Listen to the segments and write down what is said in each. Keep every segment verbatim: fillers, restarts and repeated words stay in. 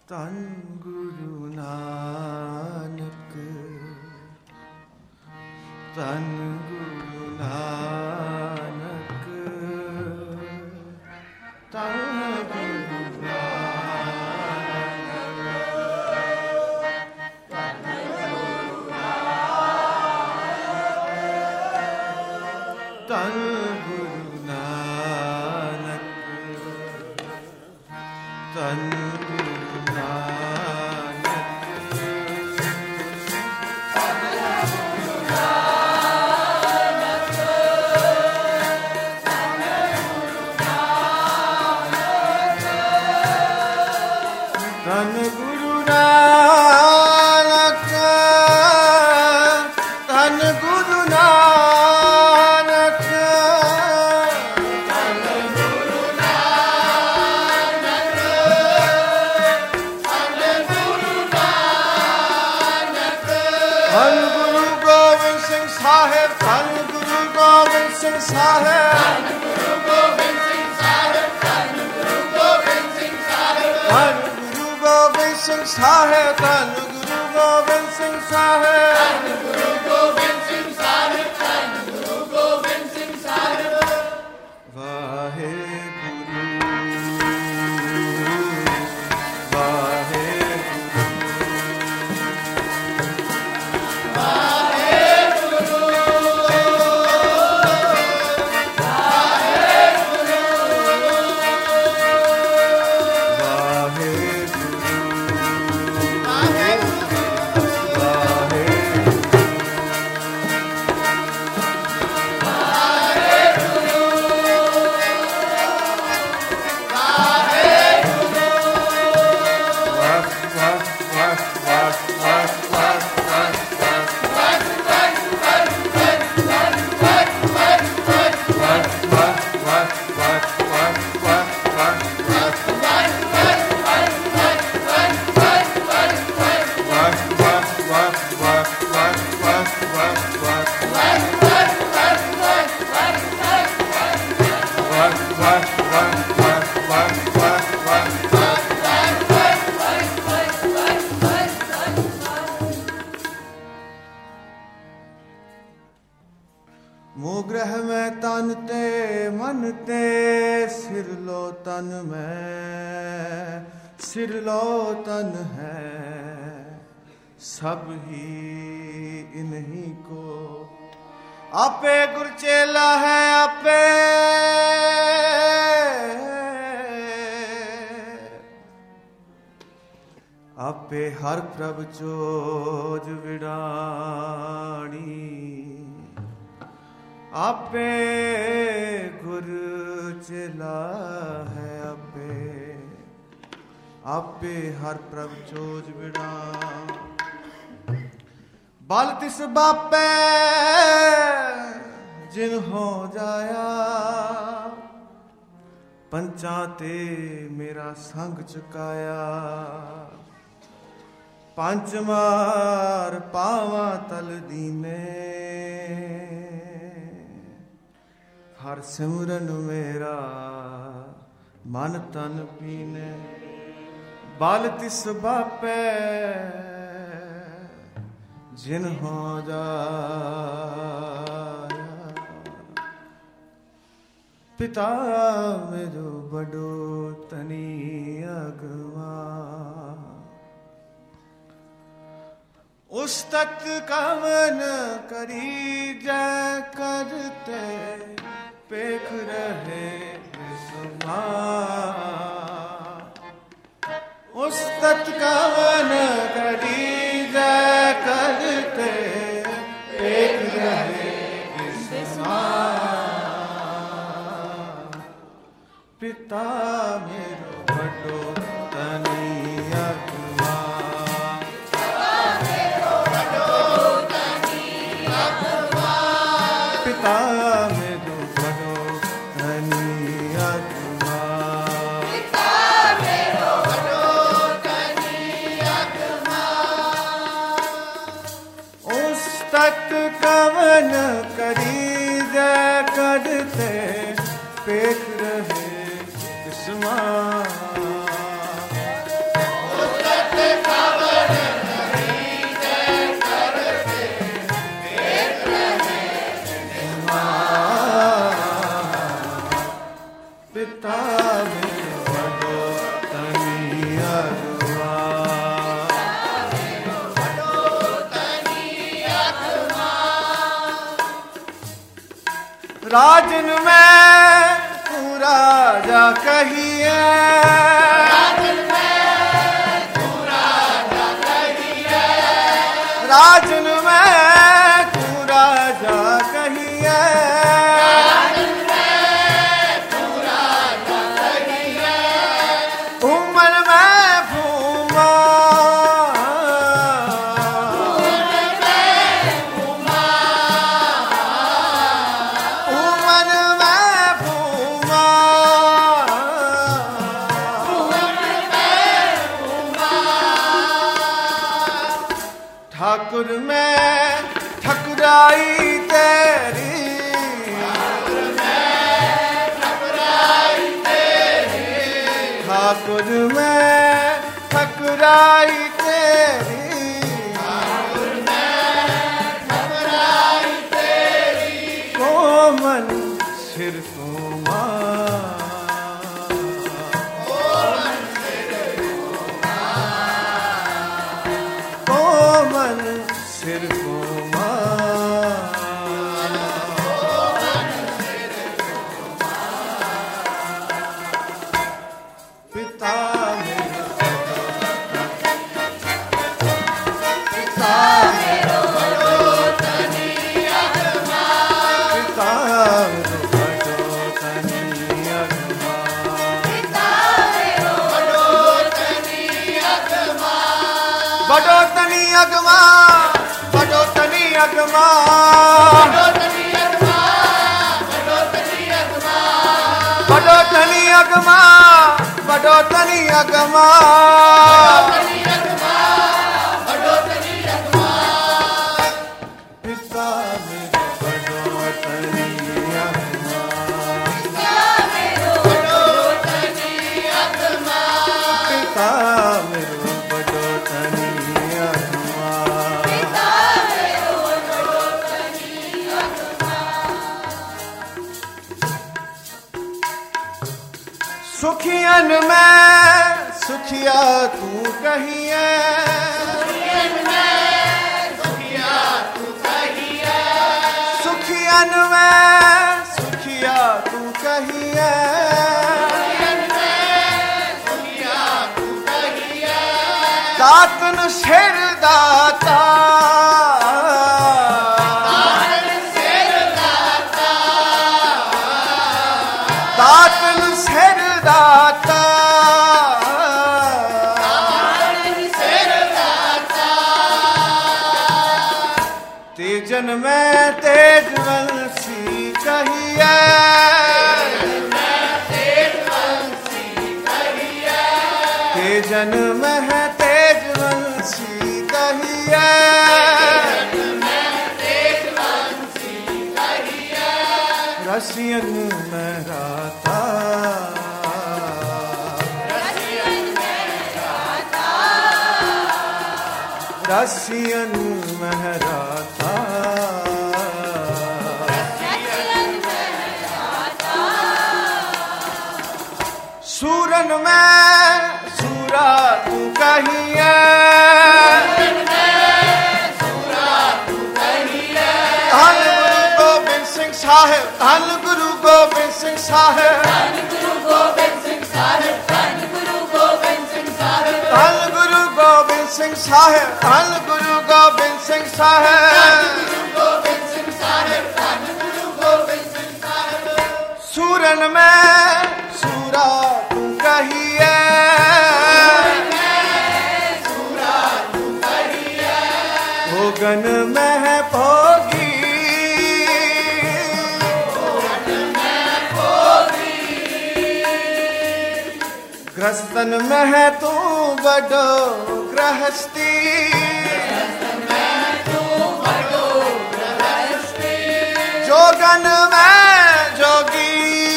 ਧੰਨ ਗੁਰੂ ਨਾਨਕ, ਧੰਨ ਗੁਰੂ ਨਾਨਕ, ਧੰਨ ਗੁਰੂ ਨਾਨਕ, ਧੰਨ ਗੁਰੂ ਨਾਨਕ, ਧੰਨ ਗੁਰੂ ਨਾਨਕ, ਧੰਨ ਸਾਹਿਬ, ਧੰਨ ਗੁਰੂ ਗੋਬਿੰਦ ਸਿੰਘ ਸਾਹਿਬ, ਧੰਨ ਗੁਰੂ ਗੋਬਿੰਦ ਸਿੰਘ ਸਾਹਿਬ, ਧੰਨ ਗੁਰੂ ਗੋਬਿੰਦ ਸਿੰਘ ਸਾਹਿਬ। ਵਾਹਿਗੁਰੂ ਸਭ ਹੀ ਇਨਹੀ ਕੋ, ਆਪੇ ਗੁਰ ਚੇਲਾ ਹੈ ਆਪੇ, ਆਪੇ ਹਰ ਪ੍ਰਭ ਚੋਜ ਵਿਡਾਣੀ, ਆਪੇ ਗੁਰ ਚੇਲਾ ਹੈ ਆਪੇ, ਆਪੇ ਹਰ ਪ੍ਰਭ ਚੋਜ ਵਿਡਾ। ਬਲ ਤਿਸ ਬਾਪੈ ਜਿਨ ਹੋ ਜਾਇਆ, ਪੰਚਾਂ ਤੇ ਮੇਰਾ ਸੰਗ ਚੁਕਾਇਆ, ਪੰਜ ਮਾਰ ਪਾਵਾਂ ਤਲ ਦੀਨੇ, ਹਰ ਸਿਮਰਨ ਮੇਰਾ ਮਨ ਤਨ ਪੀਨੇ। ਬਲ ਤਿਸ ਬਾਪੈ ਜਿਨ ਹੋ ਜਾਇਆ, ਪਿਤਾ ਮੇਰੋ ਬਡੋ ਤਨੀ ਅਗਵਾ, ਉਸਤਤ ਕਵਨ ਕਰੀ ਜੈ ਕਰਤੇ, ਪੇਖ ਰਹੇ ਸਮਾ, ਉਸਤਤ ਕਵਨ ਕਰੀ ਜੈ ਕਰਤੇ, ਪੇਖ ਰਹੇ ਸਮਾ, ਪਿਤਾ ਮੇਰੋ ਵੱਡੋ ਤਨੀ ਅਗਵਾ, ਪਿਤਾ ਮੇਰੋ ਵੱਡੋ ਤਨੀ ਅਗਵਾ, ਪਿਤਾ ਮੇਰੋ ਵੱਡੋ ਤਨੀ ਅਗਵਾ, ਪਿਤਾ ਮੇਰੋ ਵੱਡੋ ਤਨੀ ਅਗਵਾ, ਉਸਤਤ ਕਵਨ ਕਰੀ ਜੈ ਕਰਤੇ, ਪੇਖ ਰਹੇ ਕਿਸਮਾ, पिता मेरो बड़ो तनी अगवा राजन में तू राजा कहिए राजन में तू राजा कहिए राजन में तू राजा कहिए राजन में तू राजा कहिए उमर में फूमा ठाकुर में ठकुराई तेरी ठाकुर में ठकुराई तेरी ठाकुर में ठकुराई तेरी ठाकुर में ठकुराई तेरी कोमल सिर कोमा सिर कोमा पिता मेरो पिता मेरो बड़ो तनी अगवा पिता मेरो बड़ो तनी अगवा पिता मेरो बड़ो तनी अगवा बड़ो तनी अगवा बड़ो तनी अगमा बड़ो तनी अगमा बड़ो तनी अगमा बड़ो तनी अगमा बड़ो तनी अगमा बड़ो तनी अगमा पिता मेरो बड़ो तनी अगमा पिता मेरो बड़ो तनी अगमा पिता मेरो बड़ो तनी अगमा सुखियन में सुखिया तू कहिए सुखियन में सुखिया तू कहिए सुखियन में सुखिया तू कहिए सुखियन में सुखिया तू कहिए दातन सिर दाता दातन सिर दाता दातन सिर दाता सिर दाता तेजन में तेजवंशी कहिए तेजन में है तेजवंशी कहिए रसियन में राता रसियन महराता सूरन में सूरा तू कहिए धन गुरु गोबिंद सिंह साहिब धन गुरु गोबिंद सिंह साहिब धन गुरु गोबिंद सिंह साहिब धन गुरु गोबिंद सिंह साहिब धन गुरु गोबिंद सिंह साहिब धन गुरु गोबिंद सिंह साहिब सूरन में सूरा तू कहिए भोगन में है भोगी ग्रस्तन में है तू बड़ो गृहस्थी जोगन में जोगी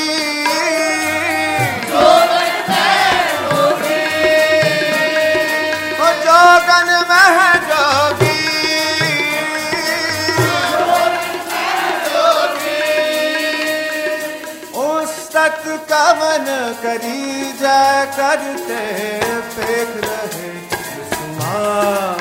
जोगन में है जोगी उस तक का पितावन करी जय करते फेंक रहे दुश्मन।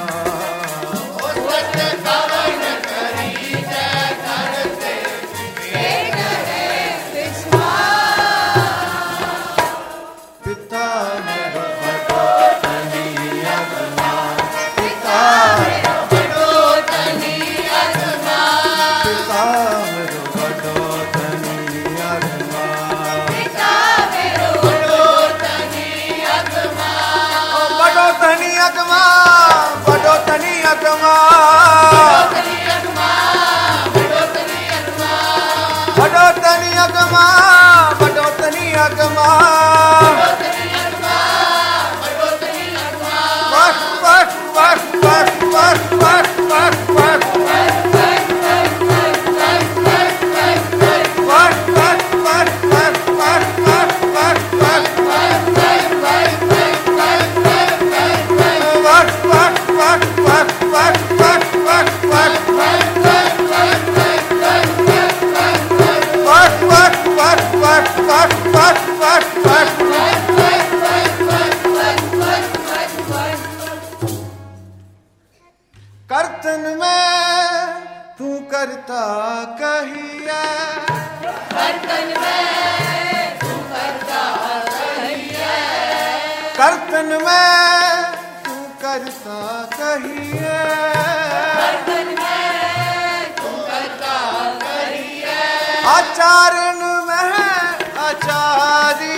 कर्तन में तू करता कहिया, कर्तन में तू करता कहिया, कर्तन में तू करता कहिया, कर्तन में तू करता कहिया। आचरण में आचारी,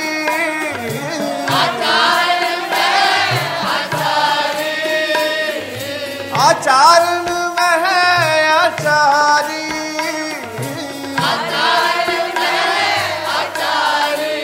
आचरण में आचारी, आचरण में है आचारी, आचरण में आचारी।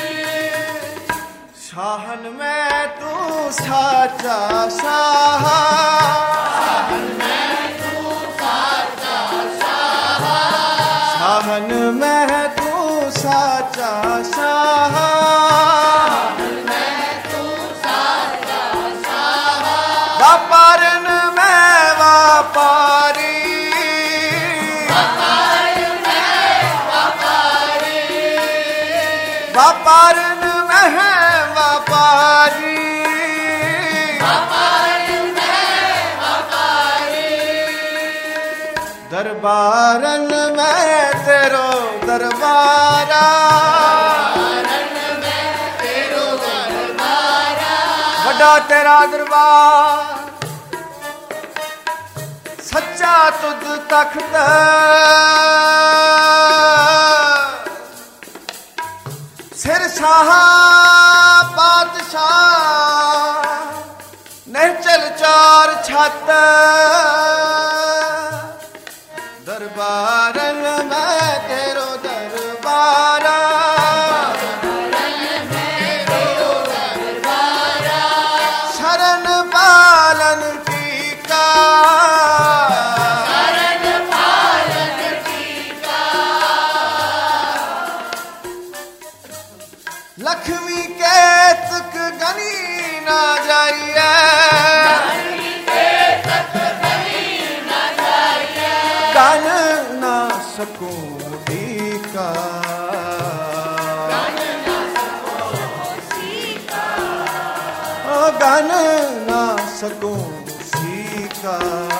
शाहन में तू साचा शाह, शाहन में तू साचा शाह, शाहन में तू साचा शाह, शाहन में तू साचा शाह। व्यापारन में व्यापारी, व्यापारन में व्यापारी, व्यापारन में है व्यापारी, व्यापारन में व्यापारी। दरबारन में तेरो दरबारा, दरबारन में तेरो दरबारा। बड़ा तेरा दरबार सच्चा तुझ तख्त, सिर शाह पातशाह, निहचल चार छत। दरबारन में तेरो दरबारा, दरबारन में तेरो दरबारा। शरण पालन टीका, शरण पालन टीका। लक्ष्मी के तुक गनी ना जाइए, लक्ष्मी के तुक गनी ना जाइए। गन ना सकूं टीका, गन ना सकूं सीका, ओ गन ना सकूं सीका।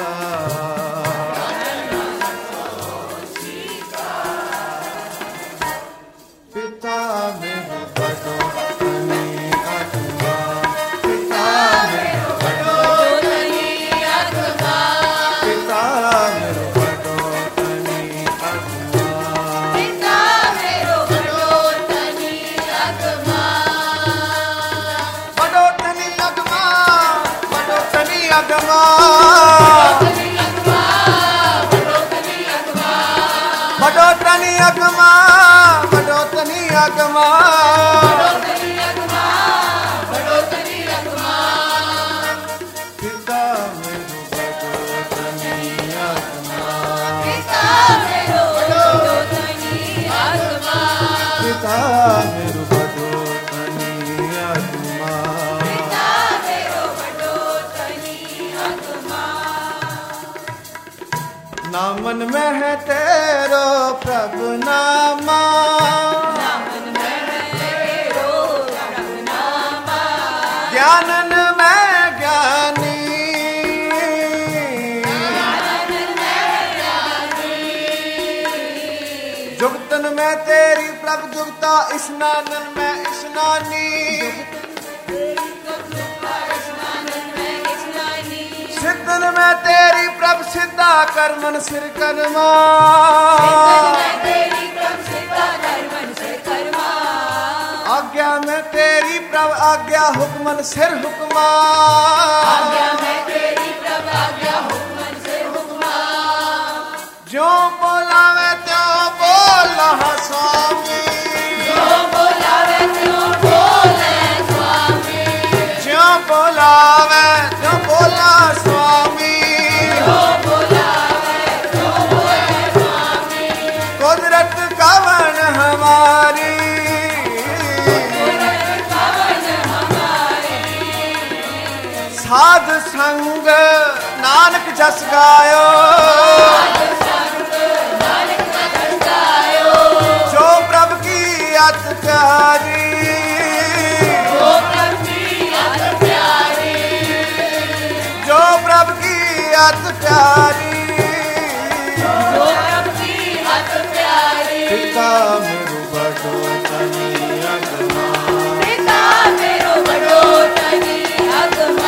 पिता मेरो बड़ो धनी आत्मा, पिता मेरो बड़ो धनी आत्मा, पिता मेरो बड़ो धनी आत्मा, पिता मेरो बड़ो धनी आत्मा। बड़ो धनी आत्मा, बड़ो धनी आत्मा, बड़ो धनी आत्मा, बड़ो धनी आत्मा, बड़ो धनी आत्मा, बड़ो धनी आत्मा। पिता मेरो बड़ो धनी आत्मा, पिता मेरो बड़ो धनी आत्मा, पिता मेरो बड़ो धनी आत्मा, पिता मेरो बड़ो धनी आत्मा। नामन में है तेरो प्रभु नामा, नामन में है ज्ञानन में ज्ञानी, जुगतन में तेरी प्रभ जुगता, स्नानन में स्नानी, सिद्धन में तेरी प्रभ सिद्धा, कर्मन सिर कर्मा, आज्ञा में तेरी प्रभ आज्ञा, हुक्मन सिर हुक्मा, आज्ञा में तेरी प्रभ आज्ञा, हुक्मन सिर हुक्मा, जो बोलावे त्यों बोला स्वामी, जो बोलावे त्यों बोले स्वामी, जो बोलावे त्यों बोला स्वामी, जो बोलावे त्यों बोले स्वामी, कुदरत कवन हमारी, साध संग नानक जस गायो, जो प्रभ की अत प्यारी, जो प्रभ की अत प्यारी, जो प्रभ की अत प्यारी, जो प्रभ की अत प्यारी, पिता मेरो बड़ो तनी अगमा, पिता मेरो बड़ो तनी अगमा,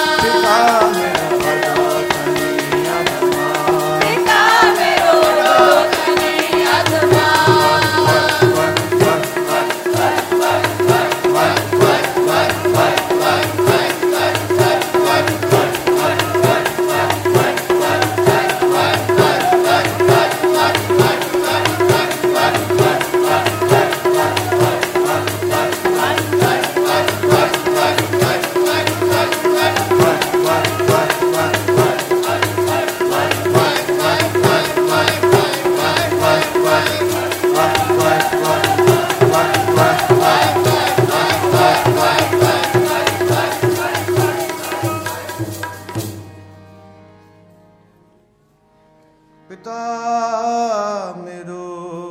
पिता मेरो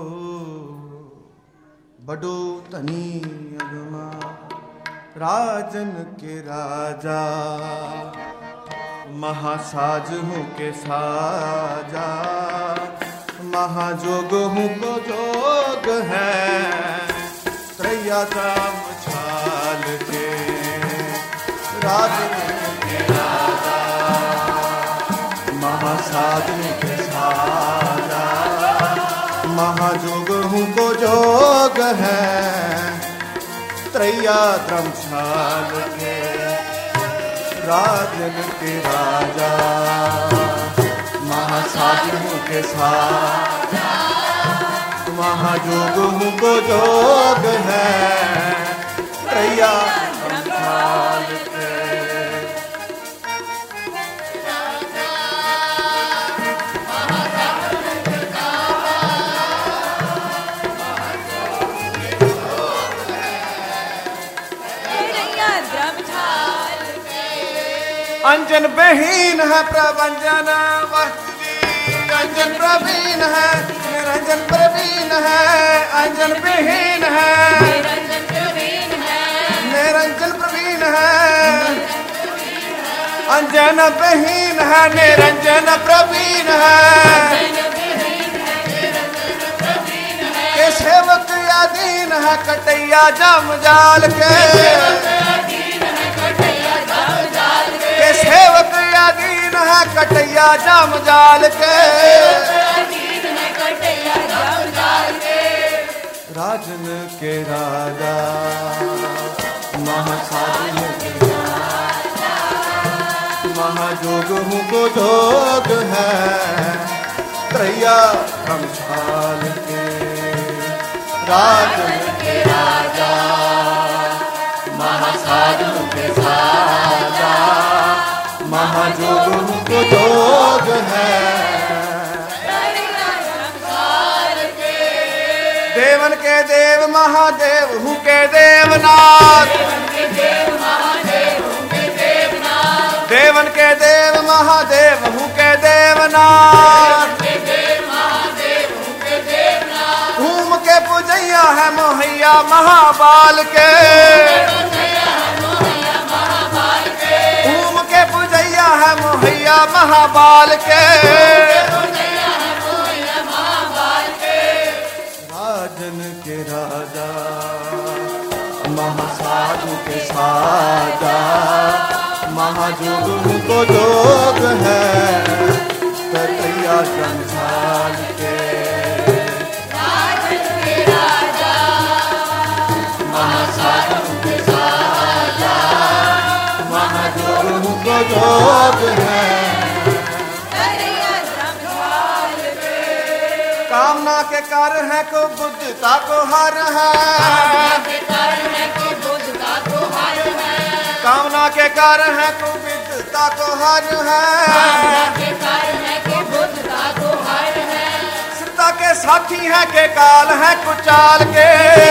बड़ो तनी अगमा, राजन के राजा, महासाज हूँ के साजा, महाजोग हूँ को जोग है, त्रैया दाम छाल के, राजन के राजा, महासाज हूँ के साजा, महाजोग हूँ को जोग है, त्रैया धर्मशाल के, राजन के राजा, महासाज हूँ के साजा, महाजोग हूँ को जोग है, त्रैया धर्मशाल के। अंजन बहीन है प्रभंजन अंजन प्रवीण है, निरंजन प्रवीण है, अंजन बहीन है, निरंजन प्रवीण है, अंजन बहीन है, निरंजन प्रवीण है, के सेवक अधीन है, कटैया जाम जाल के, के सेवक अधीन है, कटैया जाम जाल के, राजन के राजा, महासाज के राजा, महाजोग हूँ को जोग है, त्रैया धर्मशाल के, राजन के राजा, महासाज के राजा, महाजोग हूँ को जोग है, देवन के देव महादेव हूँ के देवनाथ, देवन के देव महादेव हूँ के देवनाथ, घूम के पुजैया है मोहैया महाबाल के, महाबाल के, राजन के राजा महासाधु के साजा, महाजोग को जोग है तैया संसार के, राजन के राजा महासाधु के साजा, महाजोग को जोग है तैया संसार के। कामना के कारण है को बुद्धता को हर है, कामना के कारण है को विद्वता को हर है, सीता के साथी है के काल है कुचाल के,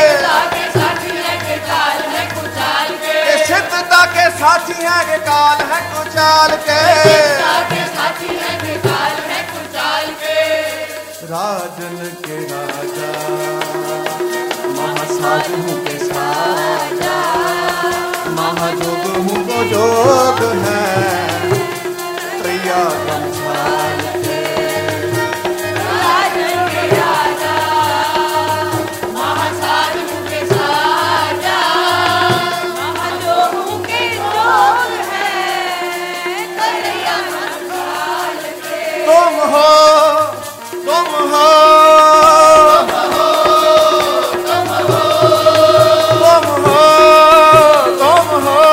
सिद्धता के साथी है के काल है कुचाल के, राजन के राजा महासाधु के साजा, महाजोग को जोग है तैया संसार के, राजन के राजा महासाधु के साजा, महाजोग के जोग है तैया संसार के। तुम हो तुम हो तुम हो तुम हो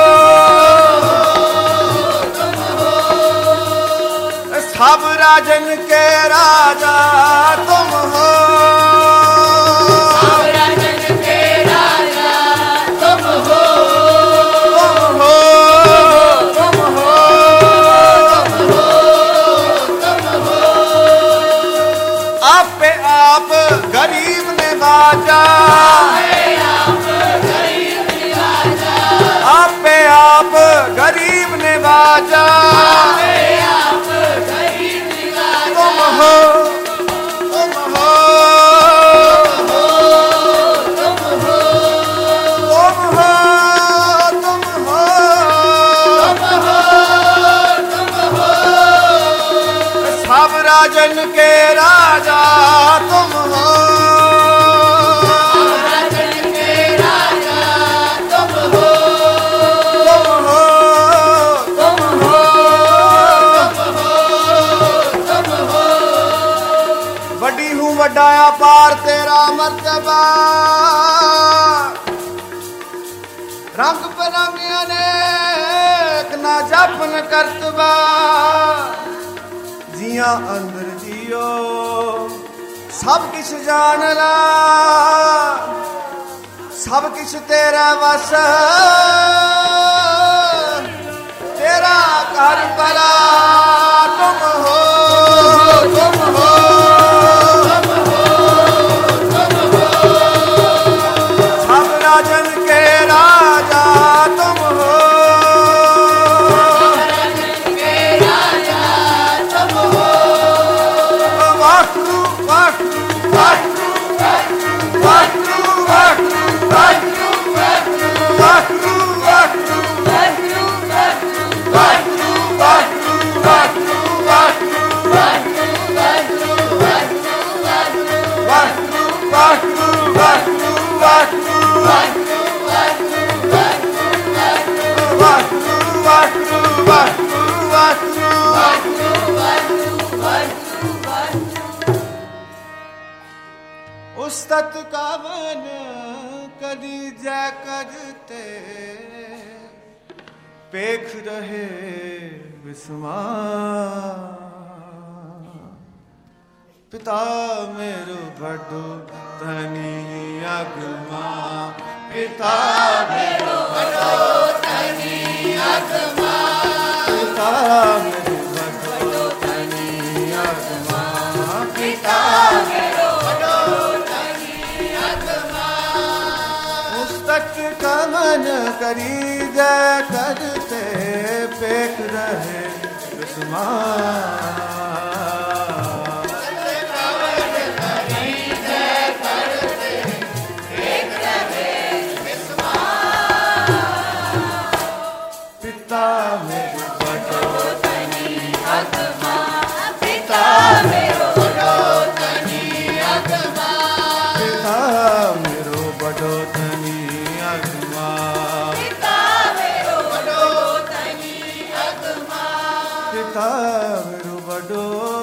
सब राजन के राजा तुम हो, सब राजन के राजा तुम हो, तुम हो तुम हो तुम हो, आप पे आप गरीब ने बाजा, आप गरीब निवाजा, आप पे आप गरीब ने बाजा, आप गरीब निवाजा, तुम हो तुम हो तुम हो तुम हो तुम हो तुम हो तुम हो, सब राजन के राजा तुम हो, राजन के राजा तुम हो, तुम हो तुम हो तुम हो, बड़ी हूँ वडाया पार तेरा मर्तबा, रंग बिरंगे अनेक ना जपन करतबा, जिया अंदर जियो सब किछ जान ला, सब किछ तेरा वस तेरा घर भला, तुम हो तुम हो सब राजन के राजा तुम हो, वाहू वाहू वाहू वाहू वाहू वाहू वाहू उस्तत का मन कदी जय करते पेख रहे विस्मा, पिता मेरो बड़ो धनी अगमा, पिता मेरो बड़ो धनी अगमा, पिता मेरो बड़ो धनी अगमा, पिता मेरो बड़ो धनी अगमा, उस्तत का मन करी जय करते पेख रहे विस्मा, पिता मेरो बड़ो धनी कावरू बडो